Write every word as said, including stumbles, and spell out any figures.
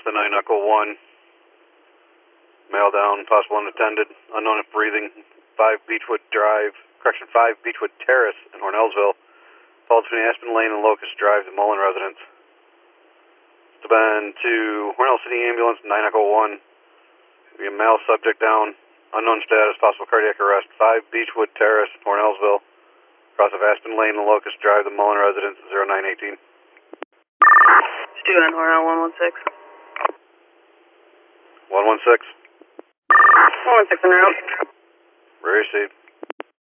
the nine Echo one. Male down, possible unattended, unknown if breathing. five Beechwood Drive, correction, five Beechwood Terrace in Hornellsville. Fall between Aspen Lane and Locust Drive, the Mullen residence. It's been to Hornell City Ambulance, nine Echo one. Be a male subject down, unknown status, possible cardiac arrest. five Beechwood Terrace, Hornellsville. Cross of Aspen Lane and Locust Drive, the Mullen residence, zero nine eighteen. Stu on Hornell, one one six. one one six. one one six en route. Received.